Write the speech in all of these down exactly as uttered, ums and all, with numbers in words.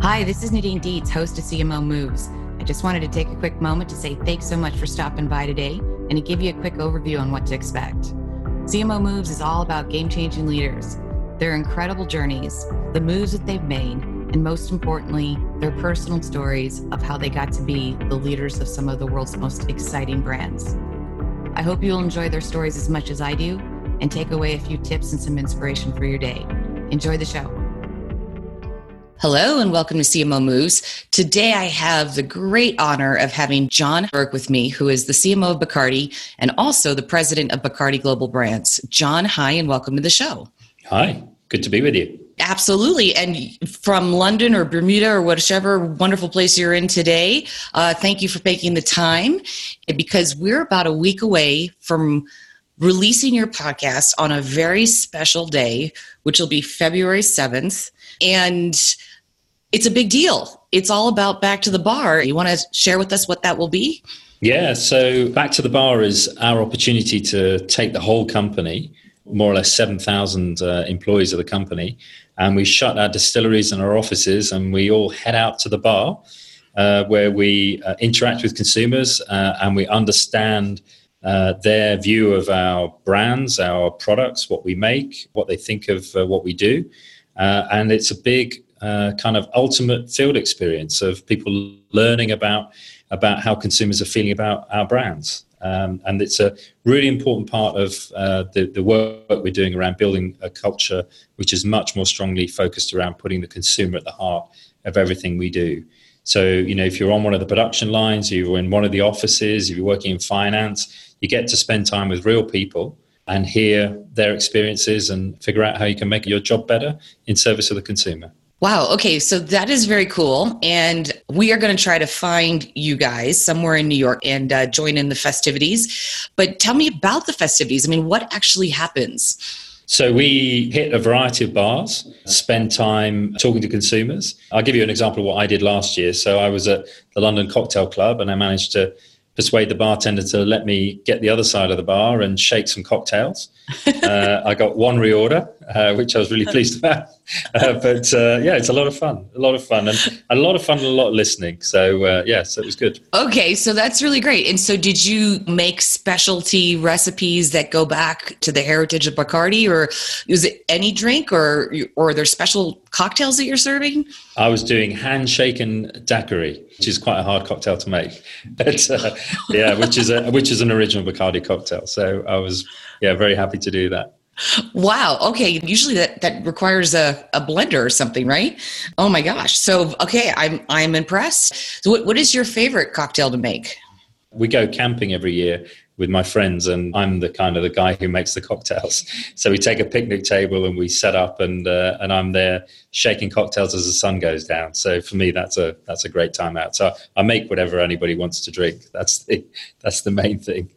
Hi, this is Nadine Dietz, host of C M O Moves. I just wanted to take a quick moment to say thanks so much for stopping by today and to give you a quick overview on what to expect. C M O Moves is all about game-changing leaders, their incredible journeys, the moves that they've made, and most importantly, their personal stories of how they got to be the leaders of some of the world's most exciting brands. I hope you'll enjoy their stories as much as I do and take away a few tips and some inspiration for your day. Enjoy the show. Hello and welcome to C M O Moves. Today I have the great honor of having John Burke with me, who is the C M O of Bacardi and also the president of Bacardi Global Brands. John, hi and welcome to the show. Hi, good to be with you. Absolutely. And from London or Bermuda or whichever wonderful place you're in today, uh, thank you for making the time, because we're about a week away from releasing your podcast on a very special day, which will be February seventh. And it's a big deal. It's all about Back to the Bar. You want to share with us what that will be? Yeah, so Back to the Bar is our opportunity to take the whole company, more or less seven thousand uh, employees of the company, and we shut our distilleries and our offices and we all head out to the bar uh, where we uh, interact with consumers uh, and we understand uh, their view of our brands, our products, what we make, what they think of uh, what we do. Uh, and it's a big uh, kind of ultimate field experience of people learning about about how consumers are feeling about our brands. Um, and it's a really important part of uh, the, the work we're doing around building a culture which is much more strongly focused around putting the consumer at the heart of everything we do. So, you know, if you're on one of the production lines, you're in one of the offices, if you're working in finance, you get to spend time with real people and hear their experiences and figure out how you can make your job better in service of the consumer. Wow. Okay. So that is very cool. And we are going to try to find you guys somewhere in New York and uh, join in the festivities. But tell me about the festivities. I mean, what actually happens? So we hit a variety of bars, spend time talking to consumers. I'll give you an example of what I did last year. So I was at the London Cocktail Club and I managed to persuade the bartender to let me get the other side of the bar and shake some cocktails. Uh, I got one reorder, uh, which I was really pleased about. Uh, but uh, yeah, it's a lot of fun, a lot of fun and a lot of fun and a lot of listening. So uh, yeah, so it was good. Okay, so that's really great. And so did you make specialty recipes that go back to the heritage of Bacardi, or is it any drink, or, or are there special cocktails that you're serving? I was doing handshaken daiquiri, which is quite a hard cocktail to make. But, uh, yeah, which is a, which is an original Bacardi cocktail. So I was yeah very happy to do that. Wow. Okay. Usually that, that requires a, a blender or something, right? Oh my gosh. So, okay. I'm, I'm impressed. So what, what is your favorite cocktail to make? We go camping every year with my friends and I'm the kind of the guy who makes the cocktails. So we take a picnic table and we set up and, uh, and I'm there shaking cocktails as the sun goes down. So for me, that's a, that's a great time out. So I make whatever anybody wants to drink. That's the, that's the main thing.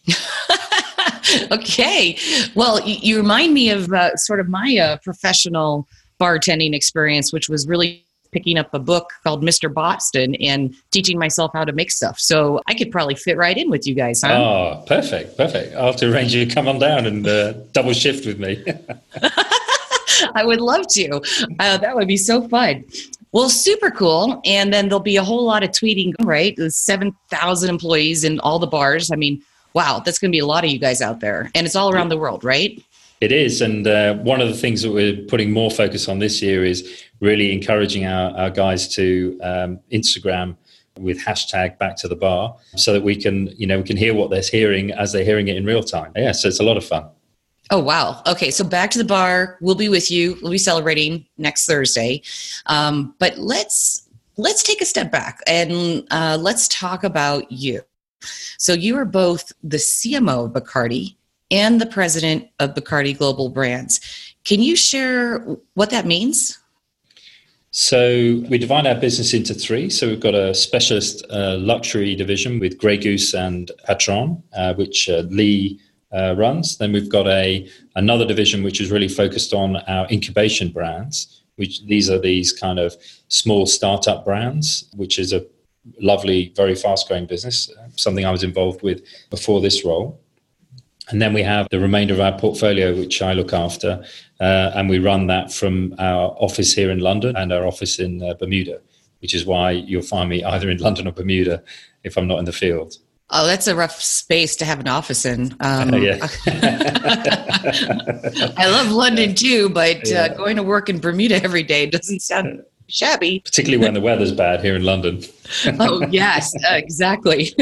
Okay. Well, you, you remind me of uh, sort of my uh, professional bartending experience, which was really picking up a book called Mister Boston and teaching myself how to make stuff. So I could probably fit right in with you guys, huh? Oh, perfect. Perfect. I'll have to arrange you to come on down and uh, double shift with me. I would love to. Uh, that would be so fun. Well, super cool. And then there'll be a whole lot of tweeting, right? There's seven thousand employees in all the bars. I mean, wow, that's going to be a lot of you guys out there. And it's all around the world, right? It is. And uh, one of the things that we're putting more focus on this year is really encouraging our, our guys to um, Instagram with hashtag Back to the Bar so that we can, you know, we can hear what they're hearing as they're hearing it in real time. Yeah, so it's a lot of fun. Oh, wow. Okay, so Back to the Bar, we'll be with you. We'll be celebrating next Thursday. Um, but let's let's take a step back and uh, let's talk about you. So you are both the C M O of Bacardi and the president of Bacardi Global Brands. Can you share what that means? So we divide our business into three. So we've got a specialist uh, luxury division with Grey Goose and Patron, uh, which uh, Lee uh, runs. Then we've got a another division which is really focused on our incubation brands, which these are these kind of small startup brands, which is a lovely, very fast-growing business, something I was involved with before this role. And then we have the remainder of our portfolio, which I look after. Uh, and we run that from our office here in London and our office in uh, Bermuda, which is why you'll find me either in London or Bermuda if I'm not in the field. Oh, that's a rough space to have an office in. Um, uh, yeah. I love London too, but yeah. uh, going to work in Bermuda every day doesn't sound shabby. Particularly when the weather's bad here in London. Oh, yes, uh, exactly.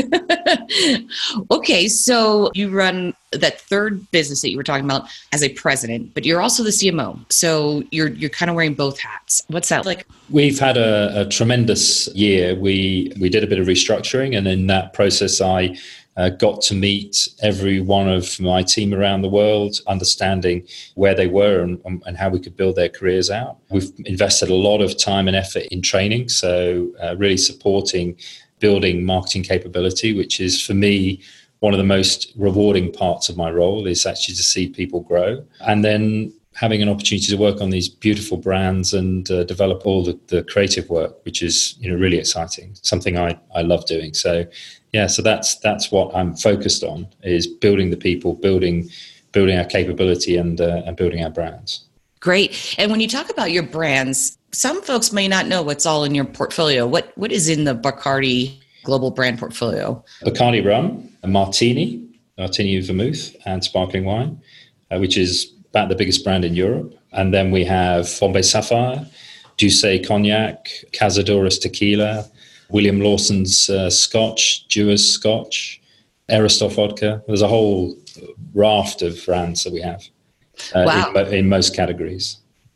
Okay, so you run that third business that you were talking about as a president, but you're also the C M O. So you're you're kind of wearing both hats. What's that like? We've had a, a tremendous year. We we did a bit of restructuring, and in that process, I uh, got to meet every one of my team around the world, understanding where they were and, and how we could build their careers out. We've invested a lot of time and effort in training, so uh, really supporting building marketing capability, which is, for me, one of the most rewarding parts of my role, is actually to see people grow. And then having an opportunity to work on these beautiful brands and uh, develop all the, the creative work, which is, you know, really exciting, something I, I love doing. So, yeah, so that's that's what I'm focused on, is building the people, building building our capability and uh, and building our brands. Great. And when you talk about your brands, some folks may not know what's all in your portfolio. What What is in the Bacardi global brand portfolio? Bacardi rum, a martini, martini vermouth, and sparkling wine, uh, which is about the biggest brand in Europe. And then we have Bombay Sapphire, Douce Cognac, Cazadores Tequila, William Lawson's uh, Scotch, Dewar's Scotch, Aristoff Vodka. There's a whole raft of brands that we have uh, wow. in, in most categories.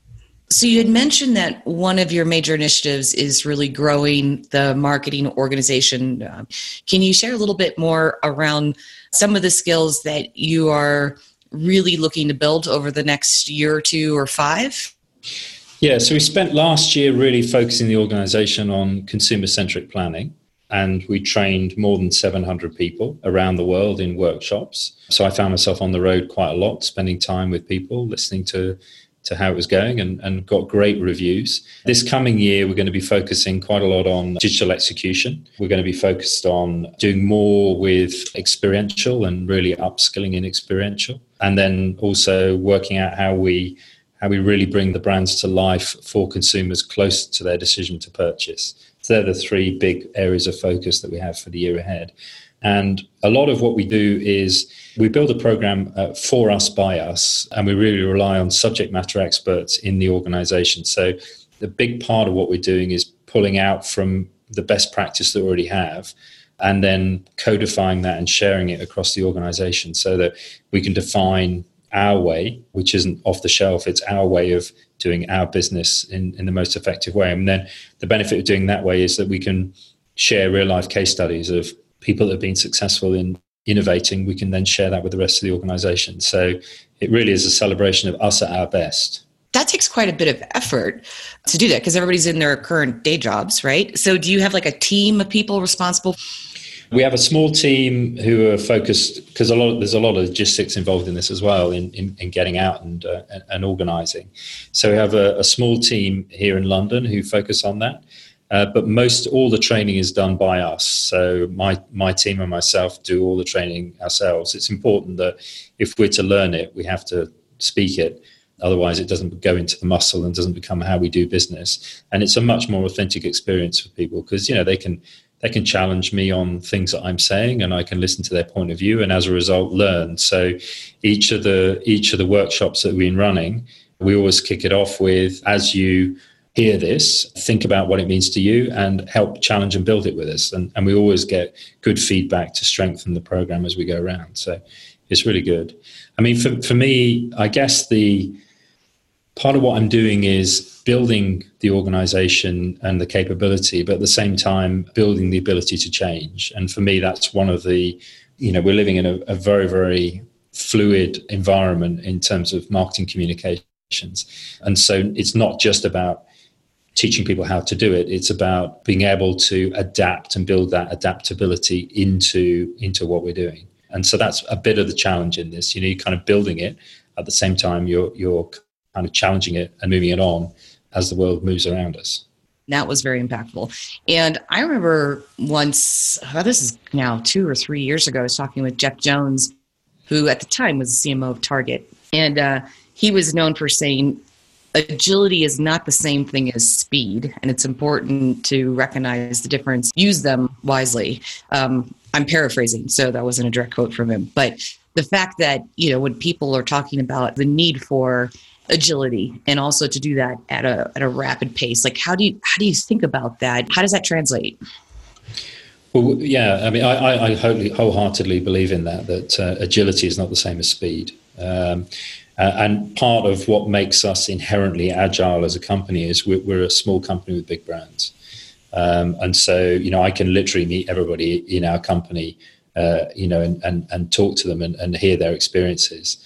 So you had mentioned that one of your major initiatives is really growing the marketing organization. Uh, can you share a little bit more around some of the skills that you are really looking to build over the next year or two or five? Yeah, so we spent last year really focusing the organization on consumer-centric planning, and we trained more than seven hundred people around the world in workshops. So I found myself on the road quite a lot, spending time with people, listening to to how it was going, and, and got great reviews. This coming year, we're going to be focusing quite a lot on digital execution. We're going to be focused on doing more with experiential and really upskilling in experiential. And then also working out how we how we really bring the brands to life for consumers close to their decision to purchase. So they're the three big areas of focus that we have for the year ahead. And a lot of what we do is we build a program uh, for us, by us, and we really rely on subject matter experts in the organization. So the big part of what we're doing is pulling out from the best practice that we already have, and then codifying that and sharing it across the organization so that we can define our way, which isn't off the shelf. It's our way of doing our business in, in the most effective way. And then the benefit of doing that way is that we can share real life case studies of people that have been successful in innovating. We can then share that with the rest of the organization. So it really is a celebration of us at our best. That takes quite a bit of effort to do that, because everybody's in their current day jobs, right? So do you have like a team of people responsible? We have a small team who are focused, because a lot of, there's a lot of logistics involved in this as well, in, in, in getting out and, uh, and, and organizing. So we have a, a small team here in London who focus on that. Uh, but most all the training is done by us. So my my team and myself do all the training ourselves. It's important that if we're to learn it, we have to speak it. Otherwise, it doesn't go into the muscle and doesn't become how we do business. And it's a much more authentic experience for people, because, you know, they can they can challenge me on things that I'm saying, and I can listen to their point of view, and as a result, learn. So each of the each of the workshops that we've been running, we always kick it off with, as you hear this, think about what it means to you and help challenge and build it with us. And, and we always get good feedback to strengthen the program as we go around. So it's really good. I mean, for, for me, I guess the part of what I'm doing is building the organization and the capability, but at the same time, building the ability to change. And for me, that's one of the, you know, we're living in a, a very, very fluid environment in terms of marketing communications. And so it's not just about teaching people how to do it. It's about being able to adapt and build that adaptability into, into what we're doing. And so that's a bit of the challenge in this. You know, you're kind of building it at the same time you're you're kind of challenging it and moving it on as the world moves around us. That was very impactful. And I remember once, oh, this is now two or three years ago, I was talking with Jeff Jones, who at the time was the C M O of Target. And uh, he was known for saying, agility is not the same thing as speed, and it's important to recognize the difference, use them wisely. Um, I'm paraphrasing, so that wasn't a direct quote from him. But the fact that, you know, when people are talking about the need for agility and also to do that at a at a rapid pace, like how do you how do you think about that? How does that translate? Well, yeah, I mean, I, I, I wholly, wholeheartedly believe in that, that uh, agility is not the same as speed. Um, Uh, and part of what makes us inherently agile as a company is we're, we're a small company with big brands. Um, and so, you know, I can literally meet everybody in our company, uh, you know, and, and, and talk to them and, and hear their experiences.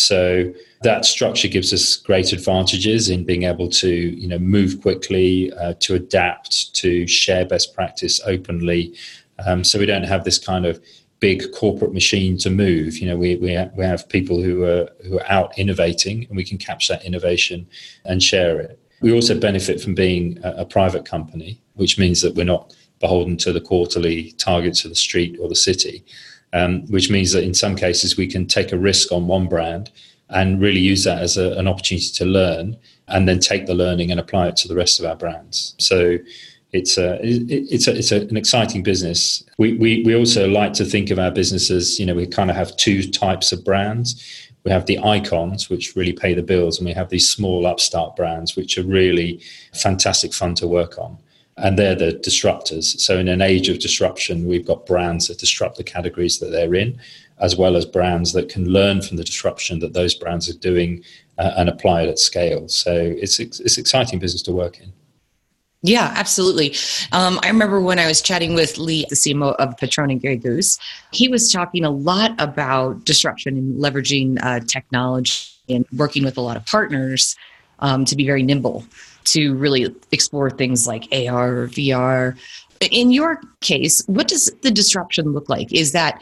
So that structure gives us great advantages in being able to, you know, move quickly, uh, to adapt, to share best practice openly. Um, so we don't have this kind of big corporate machine to move. You know, we we have, we have people who are who are out innovating, and we can capture that innovation and share it. We also benefit from being a, a private company, which means that we're not beholden to the quarterly targets of the street or the city, um, which means that in some cases we can take a risk on one brand and really use that as a, an opportunity to learn, and then take the learning and apply it to the rest of our brands. So It's a it's a, it's a, an exciting business. We, we we also like to think of our business as, you know, we kind of have two types of brands. We have the icons, which really pay the bills, and we have these small upstart brands, which are really fantastic fun to work on. And they're the disruptors. So in an age of disruption, we've got brands that disrupt the categories that they're in, as well as brands that can learn from the disruption that those brands are doing uh, and apply it at scale. So it's it's exciting business to work in. Yeah, absolutely. Um, I remember when I was chatting with Lee, the C M O of Patron and Grey Goose, he was talking a lot about disruption and leveraging uh, technology and working with a lot of partners um, to be very nimble, to really explore things like A R or V R. In your case, what does the disruption look like? Is that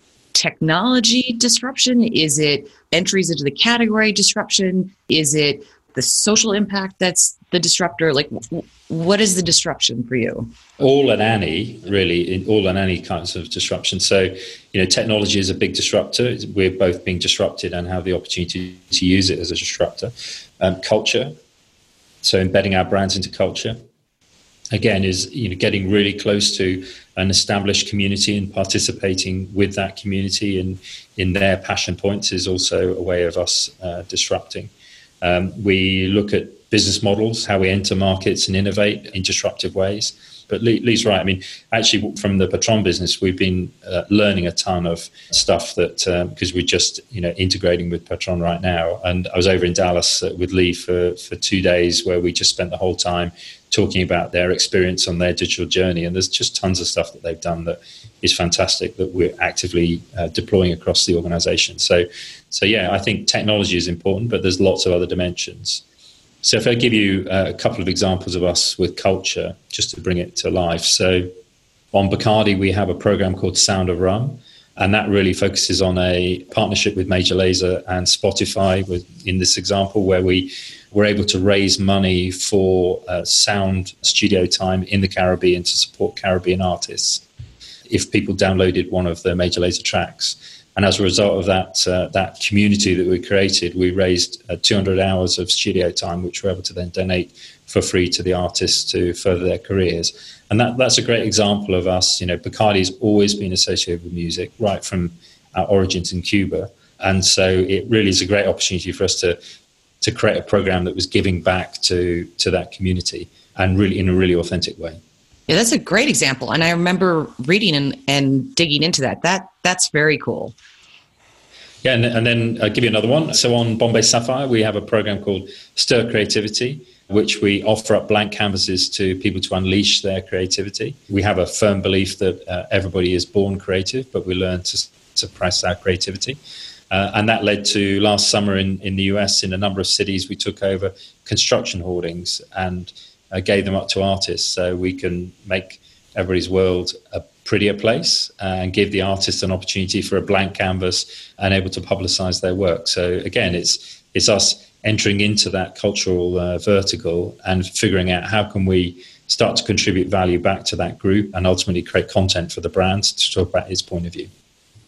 technology disruption? Is it entries into the category disruption? Is it the social impact that's the disruptor? Like, what is the disruption for you? All and any, really, in all and any kinds of disruption. So, you know, technology is a big disruptor. We're both being disrupted and have the opportunity to use it as a disruptor. Um, culture, so embedding our brands into culture, again, is, you know, getting really close to an established community and participating with that community and in their passion points is also a way of us uh, disrupting. Um, we look at business models, how we enter markets and innovate in disruptive ways. But Lee, Lee's right. I mean, actually, from the Patron business, we've been uh, learning a ton of stuff that because um, we're just, you know, integrating with Patron right now. And I was over in Dallas uh, with Lee for, for two days where we just spent the whole time talking about their experience on their digital journey. And there's just tons of stuff that they've done that is fantastic that we're actively uh, deploying across the organization. So, so yeah, I think technology is important, but there's lots of other dimensions. So if I give you uh, a couple of examples of us with culture, just to bring it to life. So on Bacardi, we have a program called Sound of Rum, and that really focuses on a partnership with Major Lazer and Spotify with, in this example, where we were able to raise money for uh, sound studio time in the Caribbean to support Caribbean artists if people downloaded one of the Major Lazer tracks. And as a result of that uh, that community that we created, we raised uh, two hundred hours of studio time, which we're able to then donate for free to the artists to further their careers. And that that's a great example of us. You know, Bacardi's always been associated with music, right from our origins in Cuba. And so it really is a great opportunity for us to to create a program that was giving back to to that community and really in a really authentic way. Yeah, that's a great example. And I remember reading and, and digging into that. That that's very cool. Yeah, and, and then I'll give you another one. So on Bombay Sapphire, we have a program called Stir Creativity, which we offer up blank canvases to people to unleash their creativity. We have a firm belief that uh, everybody is born creative, but we learn to suppress our creativity. Uh, and that led to last summer in, in the U S, in a number of cities, we took over construction hoardings and uh, gave them up to artists so we can make everybody's world a prettier place uh, and give the artists an opportunity for a blank canvas and able to publicize their work. So again, it's it's us entering into that cultural uh, vertical and figuring out how can we start to contribute value back to that group and ultimately create content for the brand to talk about its point of view.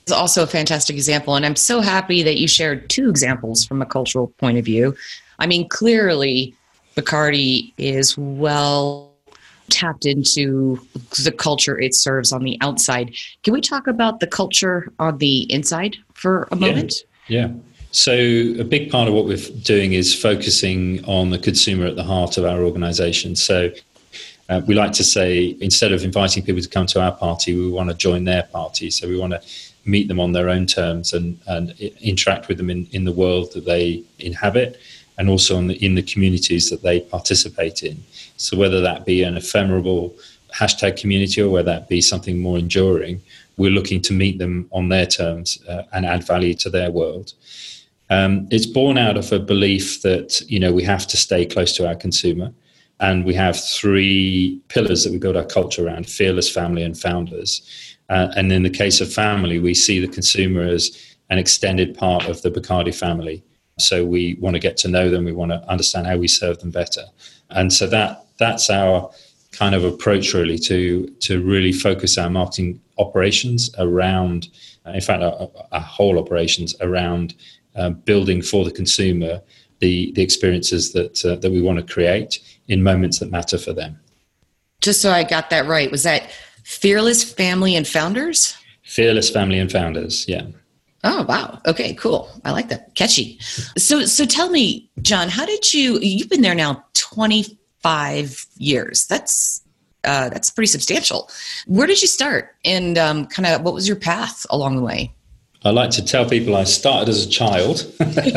is also a fantastic example. And I'm so happy that you shared two examples from a cultural point of view. I mean, clearly, Bacardi is well tapped into the culture it serves on the outside. Can we talk about the culture on the inside for a moment? Yeah. yeah. So a big part of what we're doing is focusing on the consumer at the heart of our organization. So uh, we like to say, instead of inviting people to come to our party, we want to join their party. So we want to meet them on their own terms and, and interact with them in, in the world that they inhabit, and also in the, in the communities that they participate in. So whether that be an ephemeral hashtag community or whether that be something more enduring, we're looking to meet them on their terms uh, and add value to their world. Um, it's born out of a belief that, you know, we have to stay close to our consumer. And we have three pillars that we build our culture around: fearless, family, and founders. Uh, and in the case of family, we see the consumer as an extended part of the Bacardi family. So we want to get to know them. We want to understand how we serve them better. And so that that's our kind of approach, really, to to really focus our marketing operations around, in fact, our, our whole operations around uh, building for the consumer the, the experiences that uh, that we want to create in moments that matter for them. Just so I got that right, was that fearless, family, and founders? Fearless, family, and founders, yeah. Oh, wow. Okay, cool. I like that. Catchy. So so tell me, John, how did you, you've been there now twenty-five years. That's uh, that's pretty substantial. Where did you start? And um, kind of what was your path along the way? I like to tell people I started as a child.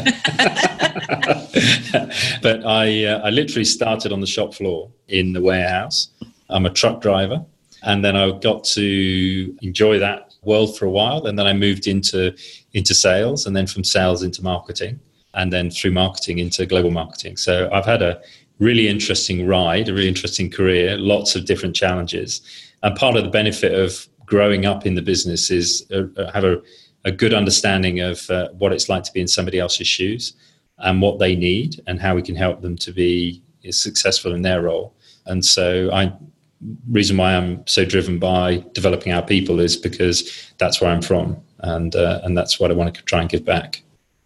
But I, uh, I literally started on the shop floor in the warehouse. I'm a truck driver. And then I got to enjoy that world for a while. And then I moved into into sales, and then from sales into marketing, and then through marketing into global marketing. So I've had a really interesting ride, a really interesting career, lots of different challenges. And part of the benefit of growing up in the business is uh, have a, a good understanding of uh, what it's like to be in somebody else's shoes and what they need and how we can help them to be successful in their role. And so I reason why I'm so driven by developing our people is because that's where I'm from, and uh, and that's what I want to try and give back.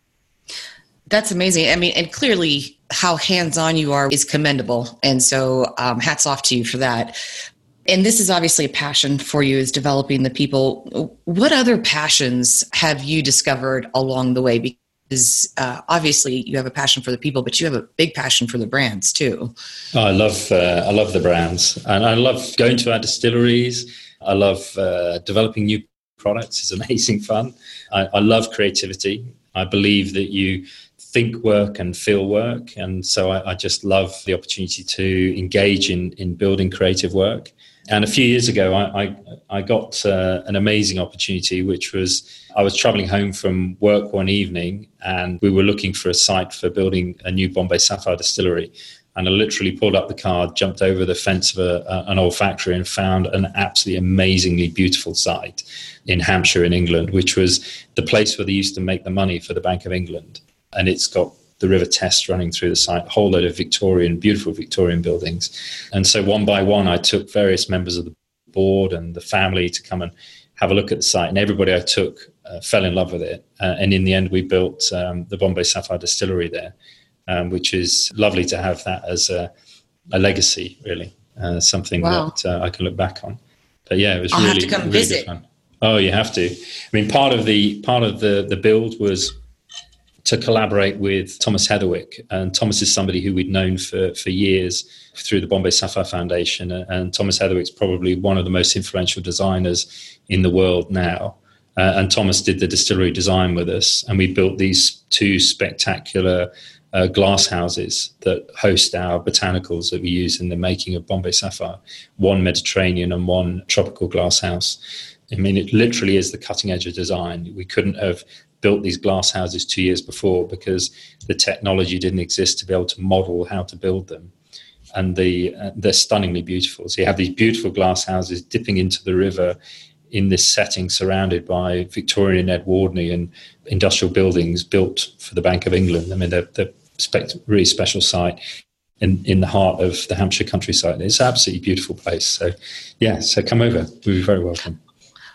That's amazing. I mean, and clearly how hands-on you are is commendable. And so um, hats off to you for that. And this is obviously a passion for you, is developing the people. What other passions have you discovered along the way? Because uh, obviously you have a passion for the people, but you have a big passion for the brands too. Oh, I love uh, I love the brands, and I love going to our distilleries. I love uh, developing new products. It's amazing fun. I, I love creativity. I believe that you think work and feel work, and so I, I just love the opportunity to engage in in building creative work. And a few years ago, I, I, I got uh, an amazing opportunity, which was I was traveling home from work one evening, and we were looking for a site for building a new Bombay Sapphire distillery. And I literally pulled up the car, jumped over the fence of a, a, an old factory, and found an absolutely amazingly beautiful site in Hampshire in England, which was the place where they used to make the money for the Bank of England. And it's got the River Test running through the site, a whole load of Victorian, beautiful Victorian buildings. And so one by one, I took various members of the board and the family to come and have a look at the site. And everybody I took uh, fell in love with it. Uh, and in the end, we built um, the Bombay Sapphire distillery there, um, which is lovely to have that as a, a legacy, really, uh, something wow. that uh, I can look back on. But yeah, it was I'll really, have to come really visit. good fun. Oh, you have to. I mean, part of the part of the, the build was to collaborate with Thomas Heatherwick. And Thomas is somebody who we'd known for, for years through the Bombay Sapphire Foundation. And Thomas Heatherwick's probably one of the most influential designers in the world now. Uh, and Thomas did the distillery design with us. And we built these two spectacular uh, glass houses that host our botanicals that we use in the making of Bombay Sapphire, one Mediterranean and one tropical glass house. I mean, it literally is the cutting edge of design. We couldn't have built these glass houses two years before because the technology didn't exist to be able to model how to build them. And the, uh, they're stunningly beautiful. So you have these beautiful glass houses dipping into the river in this setting surrounded by Victorian Edwardian industrial buildings built for the Bank of England. I mean, they're, they're a really special site in, in the heart of the Hampshire countryside. It's an absolutely beautiful place. So, yeah, so come over. We'll be very welcome.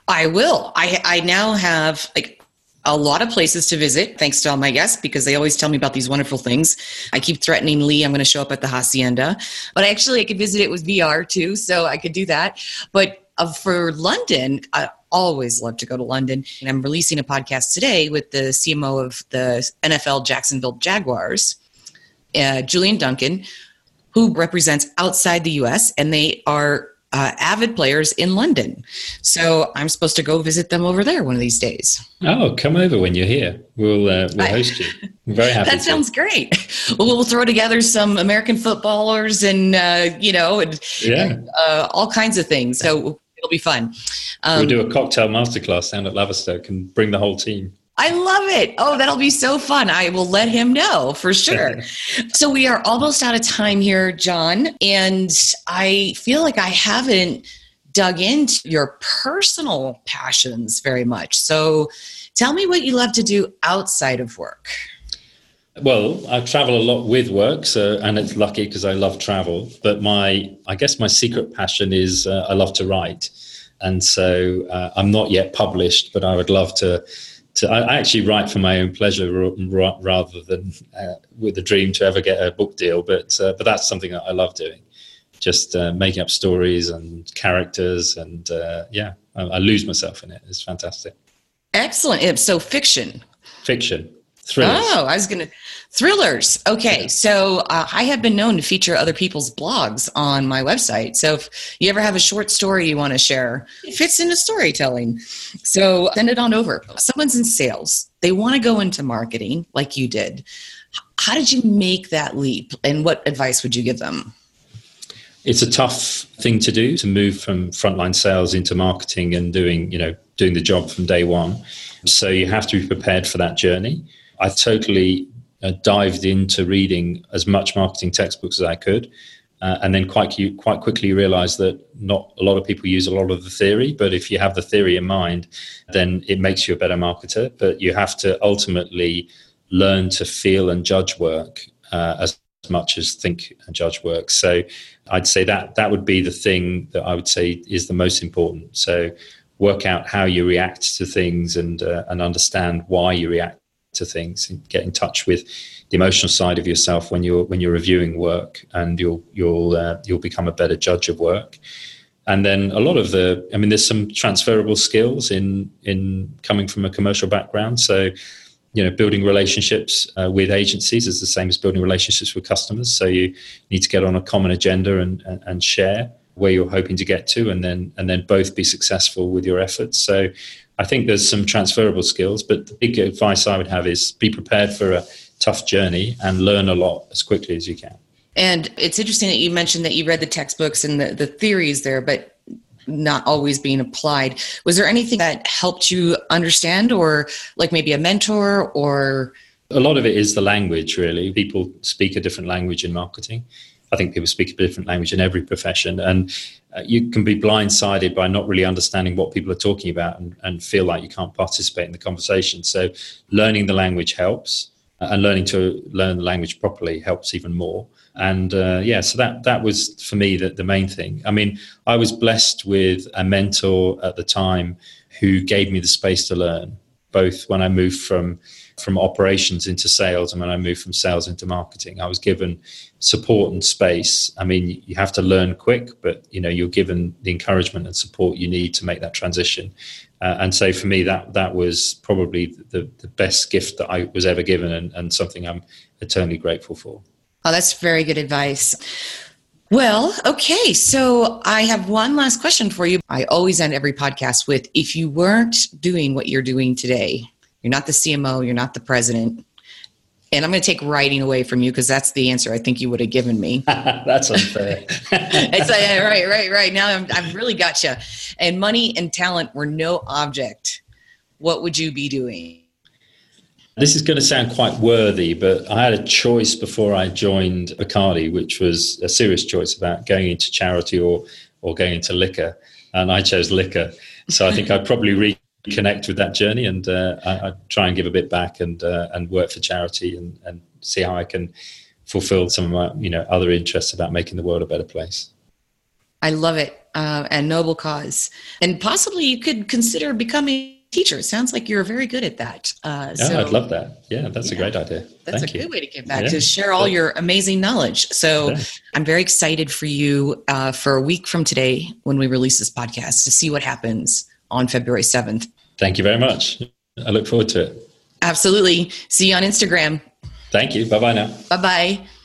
I will. I I now have like a lot of places to visit, thanks to all my guests, because they always tell me about these wonderful things. I keep threatening Lee, I'm going to show up at the Hacienda, but actually I could visit it with V R too, so I could do that. But uh, for London, I always love to go to London. And I'm releasing a podcast today with the C M O of the N F L Jacksonville Jaguars, uh, Julian Duncan, who represents outside the U S, and they are Uh, avid players in London. So I'm supposed to go visit them over there one of these days. Oh, come over when you're here. We'll uh, we'll host you. I'm very happy. That sounds great. Well, we'll throw together some American footballers and, uh, you know, and, yeah. and uh, all kinds of things. So it'll be fun. Um, we'll do a cocktail masterclass down at Laverstoke and bring the whole team. I love it. Oh, that'll be so fun. I will let him know for sure. So we are almost out of time here, John. And I feel like I haven't dug into your personal passions very much. So tell me what you love to do outside of work. Well, I travel a lot with work, so and it's lucky because I love travel. But my, I guess my secret passion is uh, I love to write. And so uh, I'm not yet published, but I would love to To, I actually write for my own pleasure rather than uh, with the dream to ever get a book deal. But uh, but that's something that I love doing, just uh, making up stories and characters. And uh, yeah, I, I lose myself in it. It's fantastic. Excellent. So fiction. Fiction. Thrillers. Oh, I was going to... Thrillers. Okay. So uh, I have been known to feature other people's blogs on my website. So if you ever have a short story you want to share, it fits into storytelling. So send it on over. Someone's in sales. They want to go into marketing like you did. How did you make that leap? And what advice would you give them? It's a tough thing to do, to move from frontline sales into marketing and doing, you know, doing the job from day one. So you have to be prepared for that journey. I totally uh, dived into reading as much marketing textbooks as I could, uh, and then quite quite quickly realized that not a lot of people use a lot of the theory, but if you have the theory in mind, then it makes you a better marketer. But you have to ultimately learn to feel and judge work uh, as much as think and judge work. So I'd say that that would be the thing that I would say is the most important. So work out how you react to things and uh, and understand why you react to things, and get in touch with the emotional side of yourself when you're when you're reviewing work, and you'll you'll uh, you'll become a better judge of work. And then a lot of the, I mean, there's some transferable skills in in coming from a commercial background. So, you know, building relationships uh, with agencies is the same as building relationships with customers. So you need to get on a common agenda and and, and share where you're hoping to get to, and then and then both be successful with your efforts. So I think there's some transferable skills, but the big advice I would have is be prepared for a tough journey and learn a lot as quickly as you can. And it's interesting that you mentioned that you read the textbooks and the, the theories there, but not always being applied. Was there anything that helped you understand, or like maybe a mentor? Or a lot of it is the language, really. People speak a different language in marketing. I think people speak a different language in every profession, and uh, you can be blindsided by not really understanding what people are talking about, and, and feel like you can't participate in the conversation. So learning the language helps, uh, and learning to learn the language properly helps even more. And uh, yeah, so that that was for me the, the main thing. I mean, I was blessed with a mentor at the time who gave me the space to learn, both when I moved from from operations into sales and when I moved from sales into marketing. I was given support and space. I mean, you have to learn quick, but you know, you're given the encouragement and support you need to make that transition. Uh, and so for me, that that was probably the, the best gift that I was ever given, and, and something I'm eternally grateful for. Oh, that's very good advice. Well, okay. So I have one last question for you. I always end every podcast with, if you weren't doing what you're doing today, you're not the C M O, you're not the president, and I'm going to take writing away from you because that's the answer I think you would have given me. That's unfair. It's like, yeah, right, right, right. Now I'm, I've really got you. And money and talent were no object. What would you be doing? This is going to sound quite worthy, but I had a choice before I joined Bacardi, which was a serious choice about going into charity or or going into liquor, and I chose liquor. So I think I'd probably reach connect with that journey, and uh, I, I try and give a bit back, and uh, and work for charity, and, and see how I can fulfill some of my, you know, other interests about making the world a better place. I love it. uh, and noble cause. And possibly you could consider becoming a teacher. It sounds like you're very good at that. Uh, yeah, so, I'd love that. Yeah, that's yeah, a great idea. That's Thank a you. good way to give back, yeah. to share all your amazing knowledge. So yeah. I'm very excited for you uh, for a week from today when we release this podcast to see what happens on February seventh. Thank you very much. I look forward to it. Absolutely. See you on Instagram. Thank you. Bye-bye now. Bye-bye.